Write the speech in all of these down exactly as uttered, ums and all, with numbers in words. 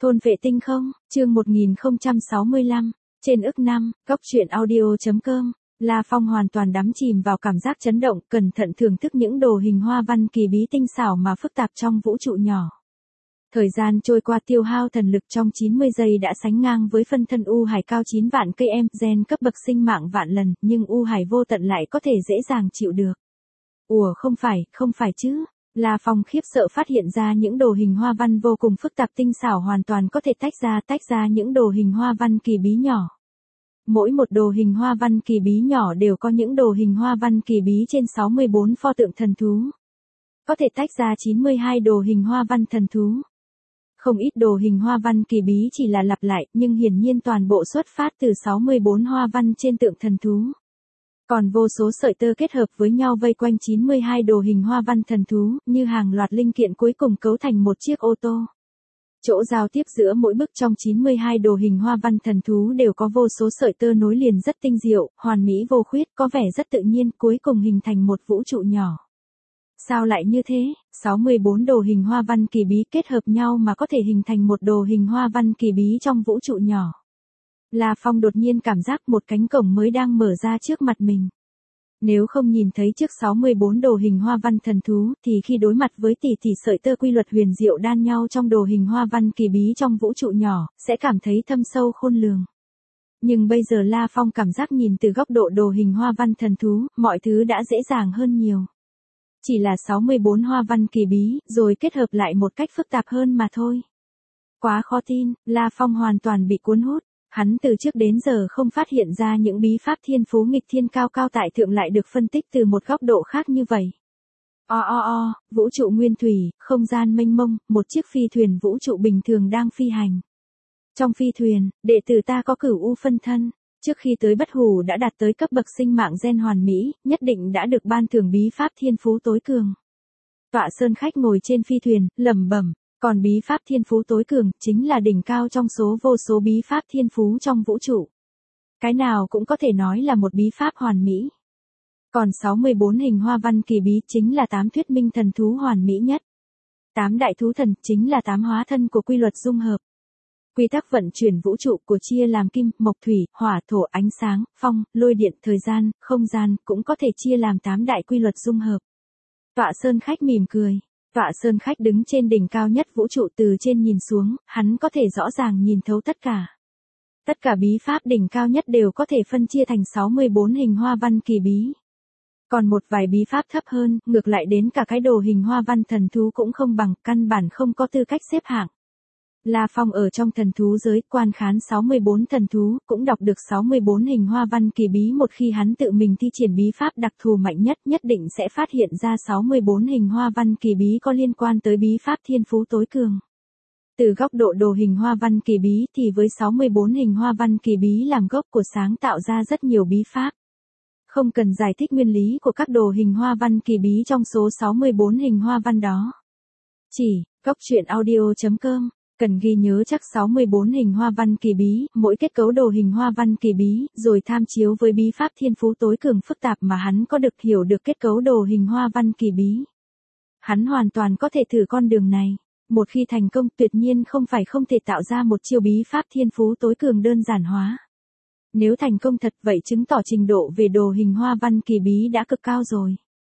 Thôn vệ tinh không, chương một nghìn không trăm sáu mươi lăm, trên ức năm, góc truyện audio.com, La Phong hoàn toàn đắm chìm vào cảm giác chấn động, cẩn thận thưởng thức những đồ hình hoa văn kỳ bí tinh xảo mà phức tạp trong vũ trụ nhỏ. Thời gian trôi qua tiêu hao thần lực trong chín mươi giây đã sánh ngang với phân thân U Hải cao chín vạn cây em, gen cấp bậc sinh mạng vạn lần, nhưng U Hải vô tận lại có thể dễ dàng chịu được. Ủa không phải, không phải chứ. La Phong khiếp sợ phát hiện ra những đồ hình hoa văn vô cùng phức tạp tinh xảo hoàn toàn có thể tách ra tách ra những đồ hình hoa văn kỳ bí nhỏ. Mỗi một đồ hình hoa văn kỳ bí nhỏ đều có những đồ hình hoa văn kỳ bí trên sáu mươi bốn pho tượng thần thú. Có thể tách ra chín mươi hai đồ hình hoa văn thần thú. Không ít đồ hình hoa văn kỳ bí chỉ là lặp lại, nhưng hiển nhiên toàn bộ xuất phát từ sáu mươi bốn hoa văn trên tượng thần thú. Còn vô số sợi tơ kết hợp với nhau vây quanh chín mươi hai đồ hình hoa văn thần thú, như hàng loạt linh kiện cuối cùng cấu thành một chiếc ô tô. Chỗ giao tiếp giữa mỗi bức trong chín mươi hai đồ hình hoa văn thần thú đều có vô số sợi tơ nối liền rất tinh diệu, hoàn mỹ vô khuyết, có vẻ rất tự nhiên, cuối cùng hình thành một vũ trụ nhỏ. Sao lại như thế? sáu mươi bốn đồ hình hoa văn kỳ bí kết hợp nhau mà có thể hình thành một đồ hình hoa văn kỳ bí trong vũ trụ nhỏ. La Phong đột nhiên cảm giác một cánh cổng mới đang mở ra trước mặt mình. Nếu không nhìn thấy trước sáu mươi bốn đồ hình hoa văn thần thú, thì khi đối mặt với tỷ tỷ sợi tơ quy luật huyền diệu đan nhau trong đồ hình hoa văn kỳ bí trong vũ trụ nhỏ, sẽ cảm thấy thâm sâu khôn lường. Nhưng bây giờ La Phong cảm giác nhìn từ góc độ đồ hình hoa văn thần thú, mọi thứ đã dễ dàng hơn nhiều. Chỉ là sáu mươi bốn hoa văn kỳ bí, rồi kết hợp lại một cách phức tạp hơn mà thôi. Quá khó tin, La Phong hoàn toàn bị cuốn hút. Hắn từ trước đến giờ không phát hiện ra những bí pháp thiên phú nghịch thiên cao cao tại thượng lại được phân tích từ một góc độ khác như vậy. O o o, vũ trụ nguyên thủy, không gian mênh mông, một chiếc phi thuyền vũ trụ bình thường đang phi hành. Trong phi thuyền, đệ tử ta có cửu u phân thân, trước khi tới Bất Hủ đã đạt tới cấp bậc sinh mạng gen hoàn mỹ, nhất định đã được ban thưởng bí pháp thiên phú tối cường. Tọa Sơn Khách ngồi trên phi thuyền, lẩm bẩm. Còn bí pháp thiên phú tối cường, chính là đỉnh cao trong số vô số bí pháp thiên phú trong vũ trụ. Cái nào cũng có thể nói là một bí pháp hoàn mỹ. Còn sáu mươi bốn hình hoa văn kỳ bí chính là tám thuyết minh thần thú hoàn mỹ nhất. tám đại thú thần chính là tám hóa thân của quy luật dung hợp. Quy tắc vận chuyển vũ trụ của chia làm kim, mộc thủy, hỏa thổ, ánh sáng, phong, lôi điện, thời gian, không gian, cũng có thể chia làm tám đại quy luật dung hợp. Tọa Sơn Khách mỉm cười. Tọa Sơn Khách đứng trên đỉnh cao nhất vũ trụ, từ trên nhìn xuống, hắn có thể rõ ràng nhìn thấu tất cả. Tất cả bí pháp đỉnh cao nhất đều có thể phân chia thành sáu mươi bốn hình hoa văn kỳ bí. Còn một vài bí pháp thấp hơn, ngược lại đến cả cái đồ hình hoa văn thần thú cũng không bằng, căn bản không có tư cách xếp hạng. La Phong ở trong thần thú giới, quan khán sáu mươi bốn thần thú, cũng đọc được sáu mươi bốn hình hoa văn kỳ bí. Một khi hắn tự mình thi triển bí pháp đặc thù mạnh nhất, nhất định sẽ phát hiện ra sáu mươi bốn hình hoa văn kỳ bí có liên quan tới bí pháp thiên phú tối cường. Từ góc độ đồ hình hoa văn kỳ bí thì với sáu mươi bốn hình hoa văn kỳ bí làm gốc của sáng tạo ra rất nhiều bí pháp. Không cần giải thích nguyên lý của các đồ hình hoa văn kỳ bí trong số sáu mươi bốn hình hoa văn đó. Chỉ, góc truyện audio.com cần ghi nhớ chắc sáu mươi bốn hình hoa văn kỳ bí, mỗi kết cấu đồ hình hoa văn kỳ bí, rồi tham chiếu với bí pháp thiên phú tối cường phức tạp mà hắn có được hiểu được kết cấu đồ hình hoa văn kỳ bí. Hắn hoàn toàn có thể thử con đường này. Một khi thành công, tuyệt nhiên không phải không thể tạo ra một chiêu bí pháp thiên phú tối cường đơn giản hóa. Nếu thành công thật vậy chứng tỏ trình độ về đồ hình hoa văn kỳ bí đã cực cao rồi.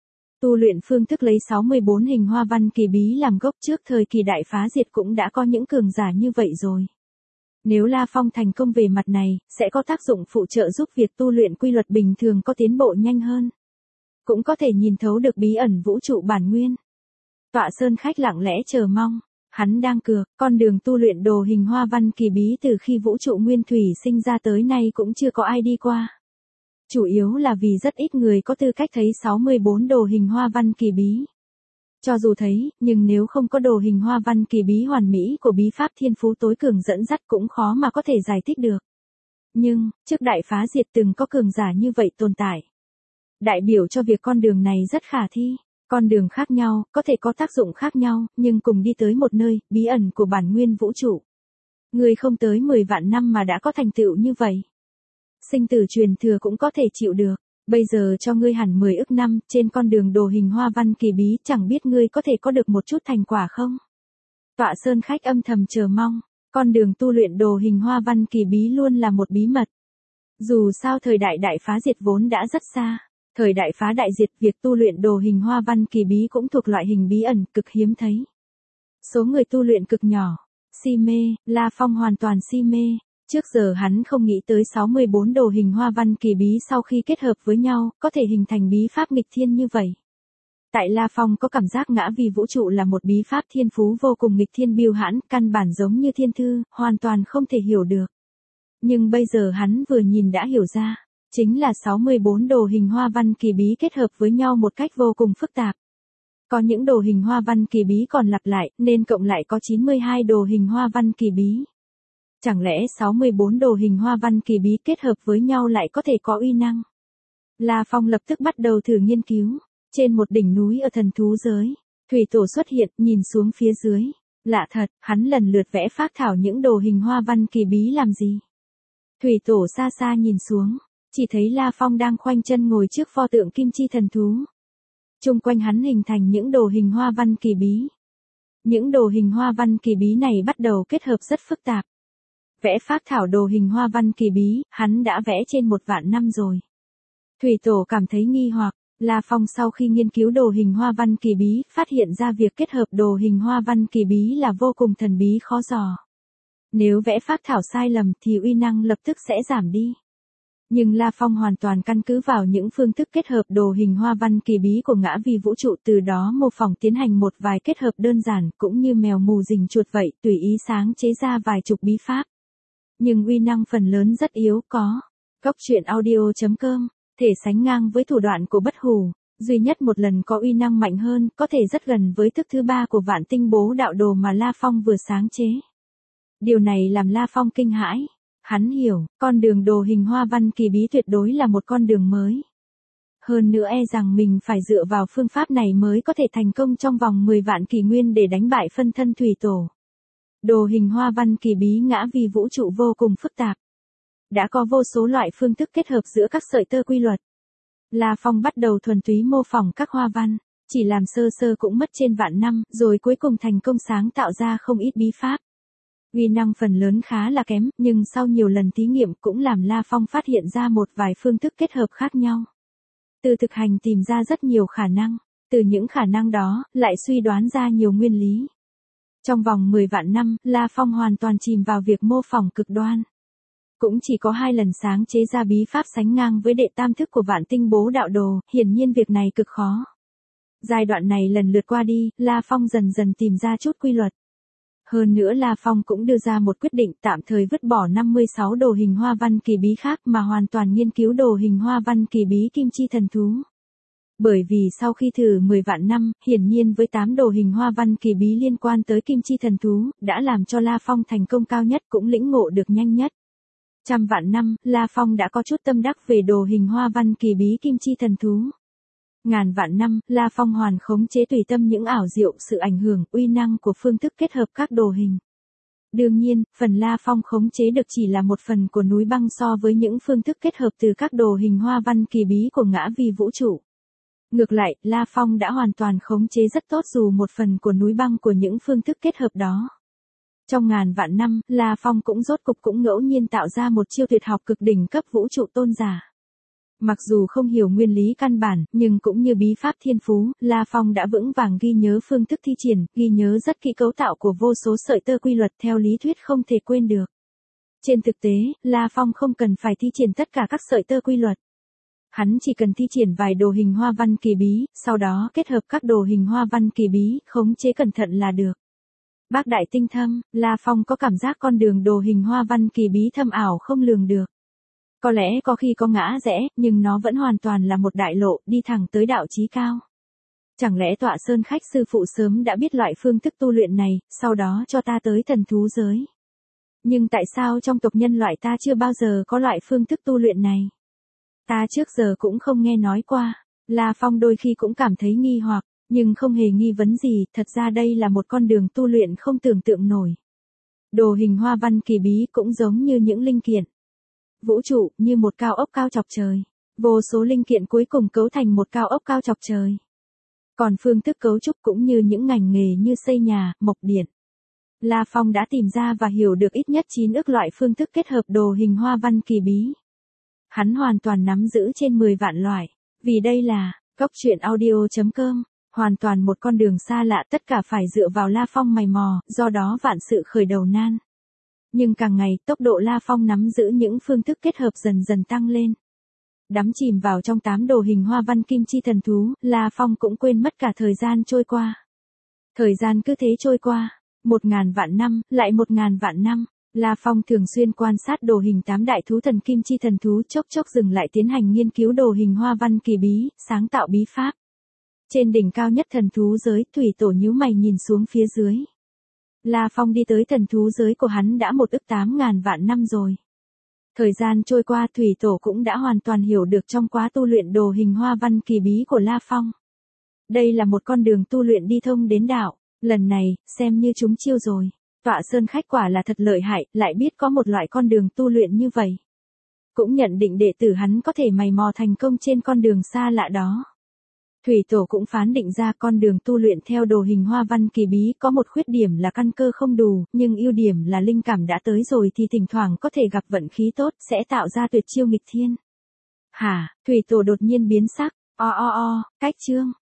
Tu luyện phương thức lấy sáu mươi bốn hình hoa văn kỳ bí làm gốc trước thời kỳ đại phá diệt cũng đã có những cường giả như vậy rồi. Nếu La Phong thành công về mặt này, sẽ có tác dụng phụ trợ giúp việc tu luyện quy luật bình thường có tiến bộ nhanh hơn. Cũng có thể nhìn thấu được bí ẩn vũ trụ bản nguyên. Tọa Sơn Khách lặng lẽ chờ mong. Hắn đang cược, con đường tu luyện đồ hình hoa văn kỳ bí từ khi vũ trụ nguyên thủy sinh ra tới nay cũng chưa có ai đi qua. Chủ yếu là vì rất ít người có tư cách thấy sáu mươi bốn đồ hình hoa văn kỳ bí. Cho dù thấy, nhưng nếu không có đồ hình hoa văn kỳ bí hoàn mỹ của bí pháp thiên phú tối cường dẫn dắt cũng khó mà có thể giải thích được. Nhưng, trước đại phá diệt từng có cường giả như vậy tồn tại. Đại biểu cho việc con đường này rất khả thi. Con đường khác nhau, có thể có tác dụng khác nhau, nhưng cùng đi tới một nơi, bí ẩn của bản nguyên vũ trụ. Người không tới mười vạn năm mà đã có thành tựu như vậy. Sinh tử truyền thừa cũng có thể chịu được. Bây giờ cho ngươi hẳn mười ức năm, trên con đường đồ hình hoa văn kỳ bí, chẳng biết ngươi có thể có được một chút thành quả không? Tọa Sơn Khách âm thầm chờ mong. Con đường tu luyện đồ hình hoa văn kỳ bí luôn là một bí mật. Dù sao thời đại đại phá diệt vốn đã rất xa. Thời đại phá đại diệt, việc tu luyện đồ hình hoa văn kỳ bí cũng thuộc loại hình bí ẩn cực hiếm thấy. Số người tu luyện cực nhỏ. Si mê, La Phong hoàn toàn si mê. Trước giờ hắn không nghĩ tới sáu mươi bốn đồ hình hoa văn kỳ bí sau khi kết hợp với nhau, có thể hình thành bí pháp nghịch thiên như vậy. Tại La Phong có cảm giác ngã vì vũ trụ là một bí pháp thiên phú vô cùng nghịch thiên biêu hãn, căn bản giống như thiên thư, hoàn toàn không thể hiểu được. Nhưng bây giờ hắn vừa nhìn đã hiểu ra, chính là sáu mươi bốn đồ hình hoa văn kỳ bí kết hợp với nhau một cách vô cùng phức tạp. Có những đồ hình hoa văn kỳ bí còn lặp lại, nên cộng lại có chín mươi hai đồ hình hoa văn kỳ bí. Chẳng lẽ sáu mươi bốn đồ hình hoa văn kỳ bí kết hợp với nhau lại có thể có uy năng? La Phong lập tức bắt đầu thử nghiên cứu. Trên một đỉnh núi ở thần thú giới, thủy tổ xuất hiện, nhìn xuống phía dưới. Lạ thật, hắn lần lượt vẽ phác thảo những đồ hình hoa văn kỳ bí làm gì? Thủy tổ xa xa nhìn xuống, chỉ thấy La Phong đang khoanh chân ngồi trước pho tượng kim chi thần thú. Chung quanh hắn hình thành những đồ hình hoa văn kỳ bí. Những đồ hình hoa văn kỳ bí này bắt đầu kết hợp rất phức tạp. Vẽ phác thảo đồ hình hoa văn kỳ bí, hắn đã vẽ trên một vạn năm rồi. Thủy tổ cảm thấy nghi hoặc, La Phong sau khi nghiên cứu đồ hình hoa văn kỳ bí, phát hiện ra việc kết hợp đồ hình hoa văn kỳ bí là vô cùng thần bí khó dò. Nếu vẽ phác thảo sai lầm thì uy năng lập tức sẽ giảm đi. Nhưng La Phong hoàn toàn căn cứ vào những phương thức kết hợp đồ hình hoa văn kỳ bí của ngã vì vũ trụ, từ đó mô phỏng tiến hành một vài kết hợp đơn giản, cũng như mèo mù rình chuột vậy, tùy ý sáng chế ra vài chục bí pháp. Nhưng uy năng phần lớn rất yếu, có. Góc truyện audio chấm com, thể sánh ngang với thủ đoạn của bất hủ, duy nhất một lần có uy năng mạnh hơn, có thể rất gần với thức thứ ba của vạn tinh bố đạo đồ mà La Phong vừa sáng chế. Điều này làm La Phong kinh hãi. Hắn hiểu, con đường đồ hình hoa văn kỳ bí tuyệt đối là một con đường mới. Hơn nữa e rằng mình phải dựa vào phương pháp này mới có thể thành công trong vòng mười vạn kỷ nguyên để đánh bại phân thân thủy tổ. Đồ hình hoa văn kỳ bí ngã vì vũ trụ vô cùng phức tạp. Đã có vô số loại phương thức kết hợp giữa các sợi tơ quy luật. La Phong bắt đầu thuần túy mô phỏng các hoa văn, chỉ làm sơ sơ cũng mất trên vạn năm, rồi cuối cùng thành công sáng tạo ra không ít bí pháp. Uy năng phần lớn khá là kém, nhưng sau nhiều lần thí nghiệm cũng làm La Phong phát hiện ra một vài phương thức kết hợp khác nhau. Từ thực hành tìm ra rất nhiều khả năng, từ những khả năng đó, lại suy đoán ra nhiều nguyên lý. Trong vòng mười vạn năm, La Phong hoàn toàn chìm vào việc mô phỏng cực đoan. Cũng chỉ có hai lần sáng chế ra bí pháp sánh ngang với đệ tam thức của vạn tinh bố đạo đồ, hiển nhiên việc này cực khó. Giai đoạn này lần lượt qua đi, La Phong dần dần tìm ra chút quy luật. Hơn nữa La Phong cũng đưa ra một quyết định tạm thời vứt bỏ năm mươi sáu đồ hình hoa văn kỳ bí khác mà hoàn toàn nghiên cứu đồ hình hoa văn kỳ bí kim chi thần thú. Bởi vì sau khi thử mười vạn năm, hiển nhiên với tám đồ hình hoa văn kỳ bí liên quan tới kim chi thần thú, đã làm cho La Phong thành công cao nhất cũng lĩnh ngộ được nhanh nhất. Trăm vạn năm, La Phong đã có chút tâm đắc về đồ hình hoa văn kỳ bí kim chi thần thú. Ngàn vạn năm, La Phong hoàn khống chế tùy tâm những ảo diệu, sự ảnh hưởng, uy năng của phương thức kết hợp các đồ hình. Đương nhiên, phần La Phong khống chế được chỉ là một phần của núi băng so với những phương thức kết hợp từ các đồ hình hoa văn kỳ bí của ngã vì vũ trụ. Ngược lại, La Phong đã hoàn toàn khống chế rất tốt dù một phần của núi băng của những phương thức kết hợp đó. Trong ngàn vạn năm, La Phong cũng rốt cục cũng ngẫu nhiên tạo ra một chiêu tuyệt học cực đỉnh cấp vũ trụ tôn giả. Mặc dù không hiểu nguyên lý căn bản, nhưng cũng như bí pháp thiên phú, La Phong đã vững vàng ghi nhớ phương thức thi triển, ghi nhớ rất kỹ cấu tạo của vô số sợi tơ quy luật theo lý thuyết không thể quên được. Trên thực tế, La Phong không cần phải thi triển tất cả các sợi tơ quy luật. Hắn chỉ cần thi triển vài đồ hình hoa văn kỳ bí, sau đó kết hợp các đồ hình hoa văn kỳ bí, khống chế cẩn thận là được. Bác đại tinh thâm, La Phong có cảm giác con đường đồ hình hoa văn kỳ bí thâm ảo không lường được. Có lẽ có khi có ngã rẽ, nhưng nó vẫn hoàn toàn là một đại lộ, đi thẳng tới đạo chí cao. Chẳng lẽ tọa sơn khách sư phụ sớm đã biết loại phương thức tu luyện này, sau đó cho ta tới thần thú giới. Nhưng tại sao trong tộc nhân loại ta chưa bao giờ có loại phương thức tu luyện này? Ta trước giờ cũng không nghe nói qua. La Phong đôi khi cũng cảm thấy nghi hoặc, nhưng không hề nghi vấn gì, thật ra đây là một con đường tu luyện không tưởng tượng nổi. Đồ hình hoa văn kỳ bí cũng giống như những linh kiện. Vũ trụ như một cao ốc cao chọc trời. Vô số linh kiện cuối cùng cấu thành một cao ốc cao chọc trời. Còn phương thức cấu trúc cũng như những ngành nghề như xây nhà, mộc điện. La Phong đã tìm ra và hiểu được ít nhất chín ức loại phương thức kết hợp đồ hình hoa văn kỳ bí. Hắn hoàn toàn nắm giữ trên mười vạn loại. Vì đây là Cốc Truyện Audio chấm com, hoàn toàn một con đường xa lạ, tất cả phải dựa vào La Phong mày mò, do đó vạn sự khởi đầu nan. Nhưng càng ngày, tốc độ La Phong nắm giữ những phương thức kết hợp dần dần tăng lên. Đắm chìm vào trong tám đồ hình hoa văn kim chi thần thú, La Phong cũng quên mất cả thời gian trôi qua. Thời gian cứ thế trôi qua, một ngàn vạn năm, lại một ngàn vạn năm. La Phong thường xuyên quan sát đồ hình tám đại thú thần kim chi thần thú, chốc chốc dừng lại tiến hành nghiên cứu đồ hình hoa văn kỳ bí, sáng tạo bí pháp. Trên đỉnh cao nhất thần thú giới, Thủy Tổ nhíu mày nhìn xuống phía dưới. La Phong đi tới thần thú giới của hắn đã một ức tám ngàn vạn năm rồi. Thời gian trôi qua, Thủy Tổ cũng đã hoàn toàn hiểu được trong quá tu luyện đồ hình hoa văn kỳ bí của La Phong. Đây là một con đường tu luyện đi thông đến đạo, lần này, xem như chúng chiêu rồi. Tọa Sơn khách quả là thật lợi hại, lại biết có một loại con đường tu luyện như vậy. Cũng nhận định đệ tử hắn có thể mày mò thành công trên con đường xa lạ đó. Thủy Tổ cũng phán định ra con đường tu luyện theo đồ hình hoa văn kỳ bí có một khuyết điểm là căn cơ không đủ, nhưng ưu điểm là linh cảm đã tới rồi thì thỉnh thoảng có thể gặp vận khí tốt, sẽ tạo ra tuyệt chiêu nghịch thiên. Hả, Thủy Tổ đột nhiên biến sắc, o o o, cách chương.